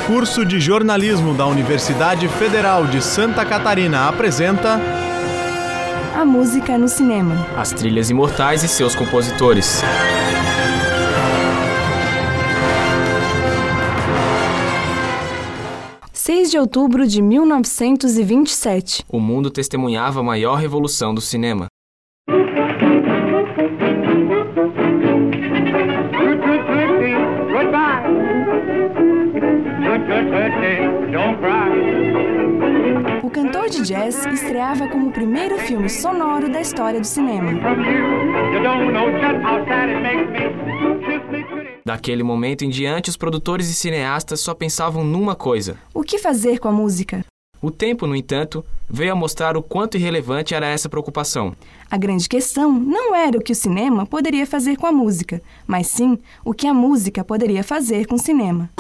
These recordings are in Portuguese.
Curso de Jornalismo da Universidade Federal de Santa Catarina apresenta A música no cinema. As trilhas imortais e seus compositores. – 6 de outubro de 1927. O mundo testemunhava a maior revolução do cinema. O cantor de jazz estreava como o primeiro filme sonoro da história do cinema. Daquele momento em diante, os produtores e cineastas só pensavam numa coisa: o que fazer com a música? O tempo, no entanto, veio a mostrar o quanto irrelevante era essa preocupação. A grande questão não era o que o cinema poderia fazer com a música, mas sim o que a música poderia fazer com o cinema.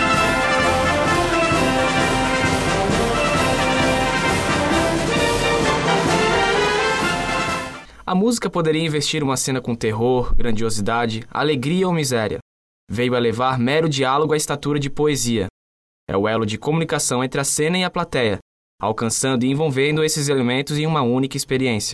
A música poderia investir uma cena com terror, grandiosidade, alegria ou miséria. Veio a levar mero diálogo à estatura de poesia. É o elo de comunicação entre a cena e a plateia, alcançando e envolvendo esses elementos em uma única experiência.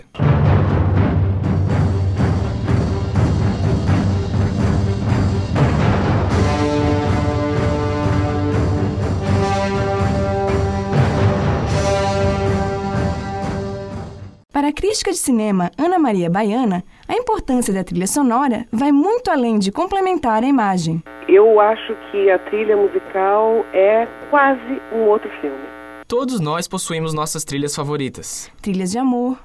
Para a crítica de cinema Ana Maria Baiana, a importância da trilha sonora vai muito além de complementar a imagem. Eu acho que a trilha musical é quase um outro filme. Todos nós possuímos nossas trilhas favoritas. Trilhas de amor,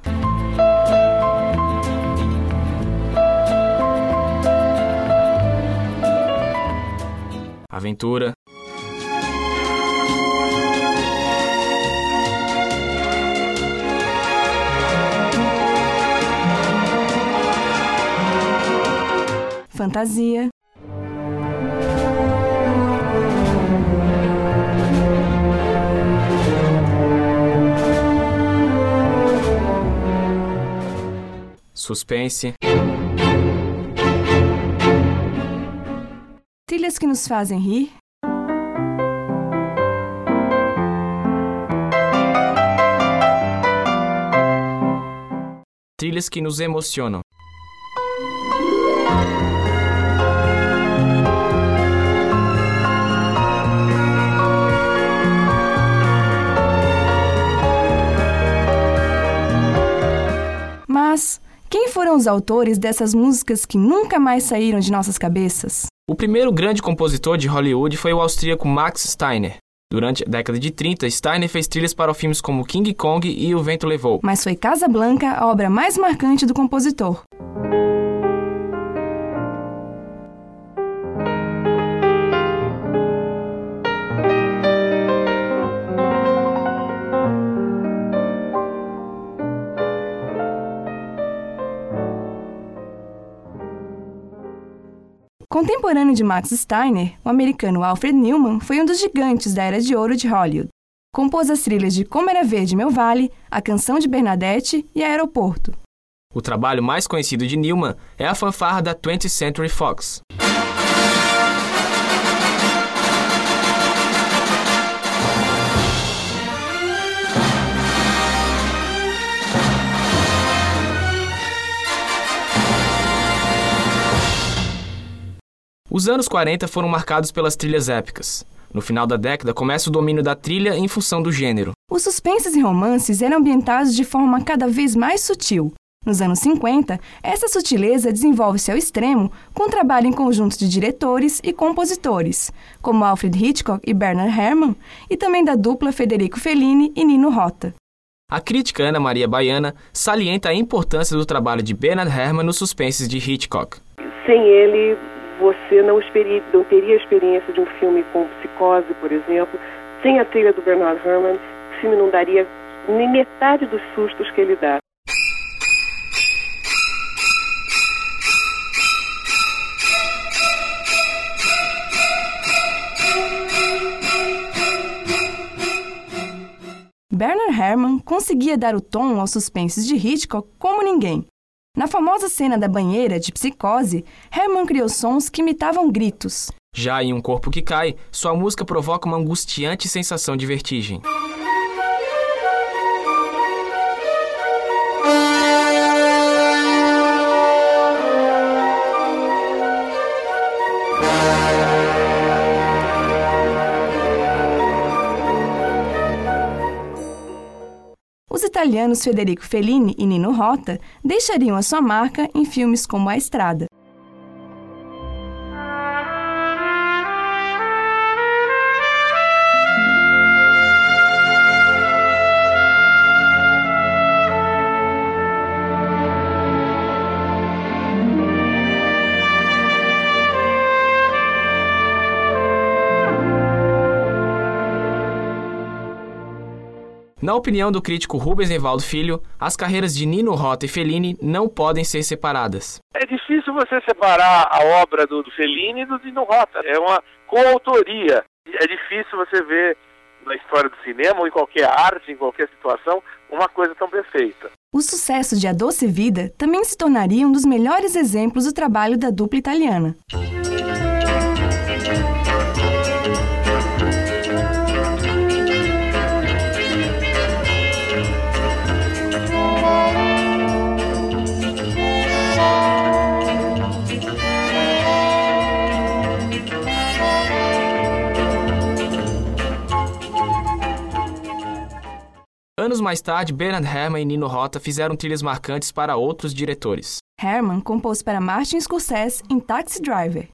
Aventura, fantasia, suspense, trilhas que nos fazem rir, trilhas que nos emocionam. Mas quem foram os autores dessas músicas que nunca mais saíram de nossas cabeças? O primeiro grande compositor de Hollywood foi o austríaco Max Steiner. Durante a década de 30, Steiner fez trilhas para filmes como King Kong e O Vento Levou. Mas foi Casablanca a obra mais marcante do compositor. Contemporâneo de Max Steiner, o americano Alfred Newman foi um dos gigantes da Era de Ouro de Hollywood. Compôs as trilhas de Como Era Verde Meu Vale, A Canção de Bernadette e Aeroporto. O trabalho mais conhecido de Newman é a fanfarra da 20th Century Fox. Os anos 40 foram marcados pelas trilhas épicas. No final da década, começa o domínio da trilha em função do gênero. Os suspenses e romances eram ambientados de forma cada vez mais sutil. Nos anos 50, essa sutileza desenvolve-se ao extremo com o trabalho em conjunto de diretores e compositores, como Alfred Hitchcock e Bernard Herrmann, e também da dupla Federico Fellini e Nino Rota. A crítica Ana Maria Baiana salienta a importância do trabalho de Bernard Herrmann nos suspenses de Hitchcock. Sem ele, você não teria a experiência de um filme com Psicose, por exemplo. Sem a trilha do Bernard Herrmann, o filme não daria nem metade dos sustos que ele dá. Bernard Herrmann conseguia dar o tom aos suspenses de Hitchcock como ninguém. Na famosa cena da banheira de Psicose, Herrmann criou sons que imitavam gritos. Já em Um Corpo que Cai, sua música provoca uma angustiante sensação de vertigem. Os italianos Federico Fellini e Nino Rota deixariam a sua marca em filmes como A Estrada. Na opinião do crítico Rubens Evaldo Filho, as carreiras de Nino Rota e Fellini não podem ser separadas. É difícil você separar a obra do Fellini e do Nino Rota. É uma coautoria. É difícil você ver na história do cinema ou em qualquer arte, em qualquer situação, uma coisa tão perfeita. O sucesso de A Doce Vida também se tornaria um dos melhores exemplos do trabalho da dupla italiana. Anos mais tarde, Bernard Herrmann e Nino Rota fizeram trilhas marcantes para outros diretores. Herrmann compôs para Martin Scorsese em Taxi Driver.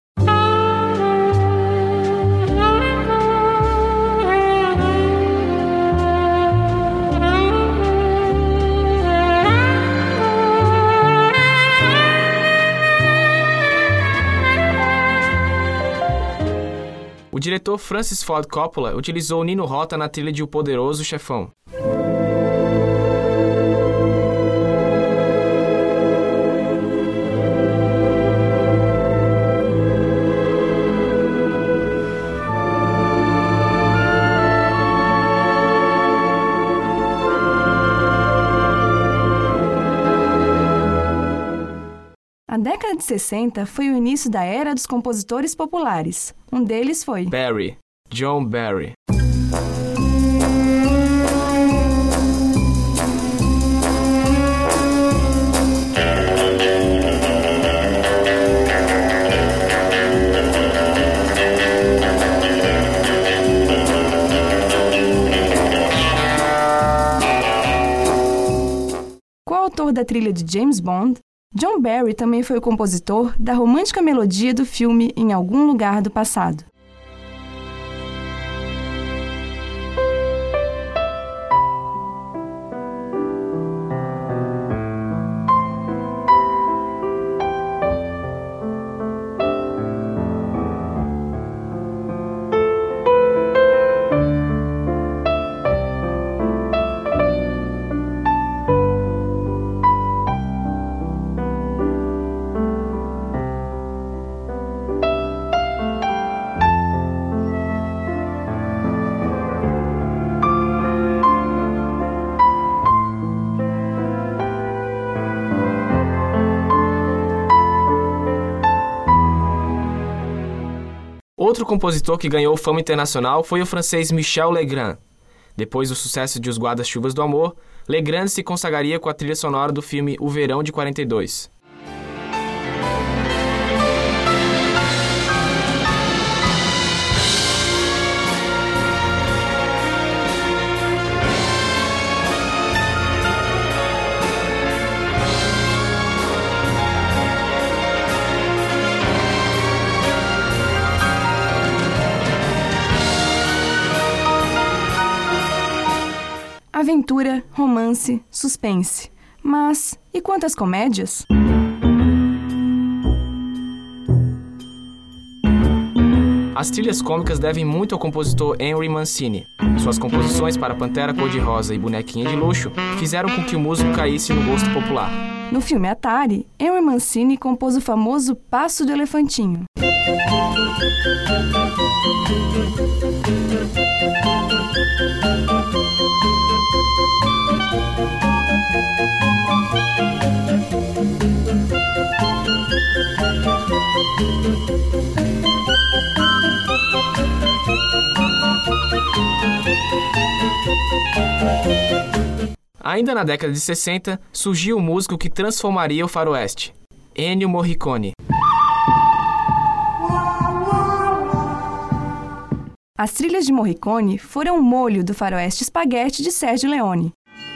O diretor Francis Ford Coppola utilizou Nino Rota na trilha de O Poderoso Chefão. A década de 60 foi o início da era dos compositores populares. Um deles foi Barry, John Barry. coautor da trilha de James Bond, John Barry também foi o compositor da romântica melodia do filme Em Algum Lugar do Passado. Outro compositor que ganhou fama internacional foi o francês Michel Legrand. Depois do sucesso de Os Guarda-Chuvas do Amor, Legrand se consagraria com a trilha sonora do filme O Verão de 42. Aventura, romance, suspense. Mas, e quantas comédias? As trilhas cômicas devem muito ao compositor Henry Mancini. Suas composições para Pantera Cor-de-Rosa e Bonequinha de Luxo fizeram com que o músico caísse no gosto popular. No filme Atari, Henry Mancini compôs o famoso Passo do Elefantinho. Ainda na década de 60, surgiu o músico que transformaria o faroeste, Ennio Morricone. As trilhas de Morricone foram o molho do faroeste espaguete de Sergio Leone.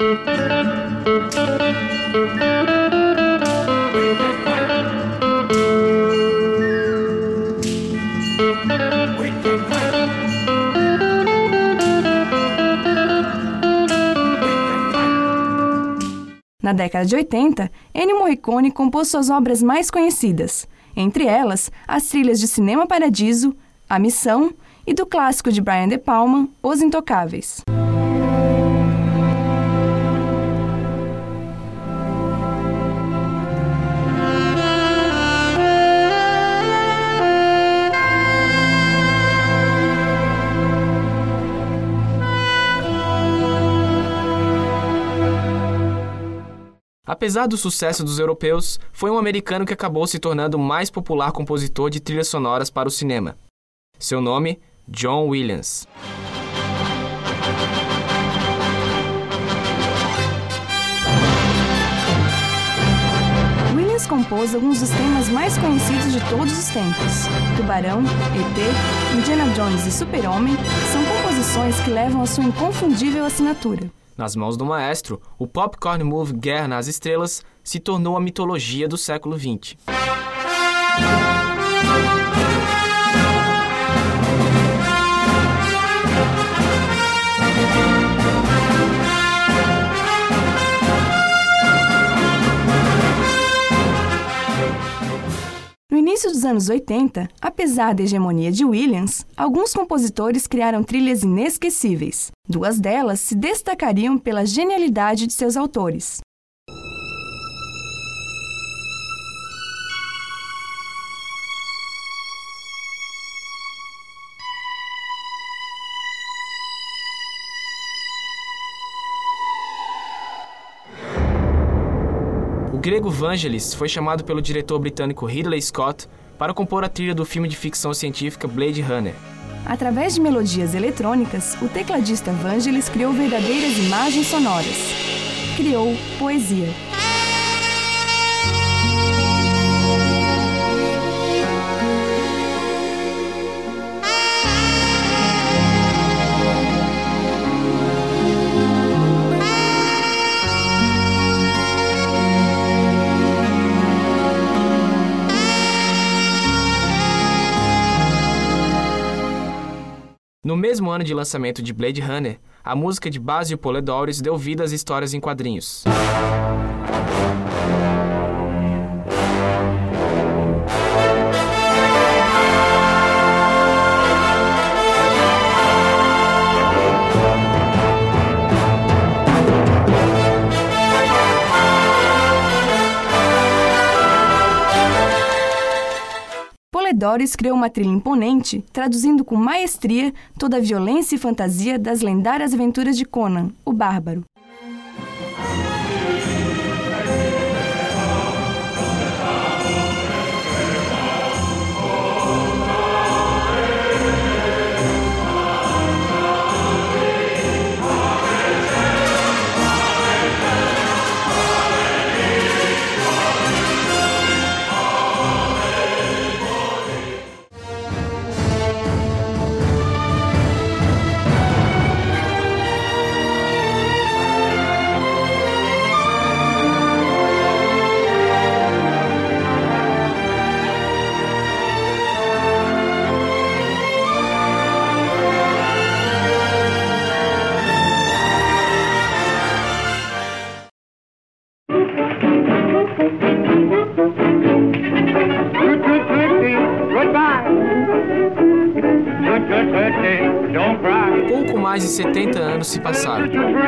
Na década de 80, Ennio Morricone compôs suas obras mais conhecidas, entre elas as trilhas de Cinema Paradiso, A Missão e do clássico de Brian De Palma, Os Intocáveis. Apesar do sucesso dos europeus, foi um americano que acabou se tornando o mais popular compositor de trilhas sonoras para o cinema. Seu nome, John Williams. Williams compôs alguns dos temas mais conhecidos de todos os tempos. Tubarão, ET, Indiana Jones e Super-Homem são composições que levam a sua inconfundível assinatura. Nas mãos do maestro, o popcorn movie Guerra nas Estrelas se tornou a mitologia do século XX. No início dos anos 80, apesar da hegemonia de Williams, alguns compositores criaram trilhas inesquecíveis. Duas delas se destacariam pela genialidade de seus autores. O grego Vangelis foi chamado pelo diretor britânico Ridley Scott para compor a trilha do filme de ficção científica Blade Runner. Através de melodias eletrônicas, o tecladista Vangelis criou verdadeiras imagens sonoras. Criou poesia. No mesmo ano de lançamento de Blade Runner, a música de Basil Poledouris deu vida às histórias em quadrinhos. Poledouris criou uma trilha imponente, traduzindo com maestria toda a violência e fantasia das lendárias aventuras de Conan, o Bárbaro. Pouco mais de 70 anos se passaram.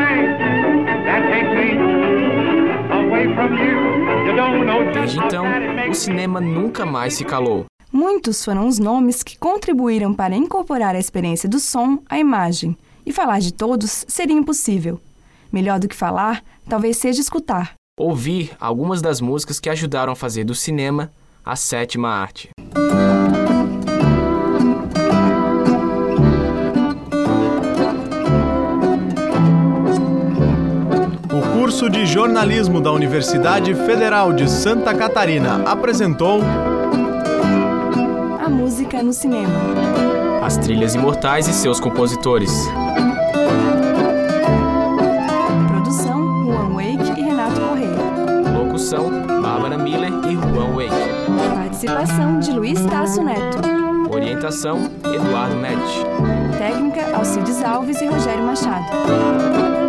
Desde então, o cinema nunca mais se calou. Muitos foram os nomes que contribuíram para incorporar a experiência do som à imagem, e falar de todos seria impossível. Melhor do que falar, talvez seja escutar. Ouvir algumas das músicas que ajudaram a fazer do cinema a sétima arte. O curso de jornalismo da Universidade Federal de Santa Catarina apresentou A música no cinema. As trilhas imortais e seus compositores. Produção, Juan Wake e Renato Corrêa. Locução, Bárbara Miller e Juan Wake. Participação de Luiz Tasso Neto. Orientação, Eduardo Medici. Técnica, Alcides Alves e Rogério Machado.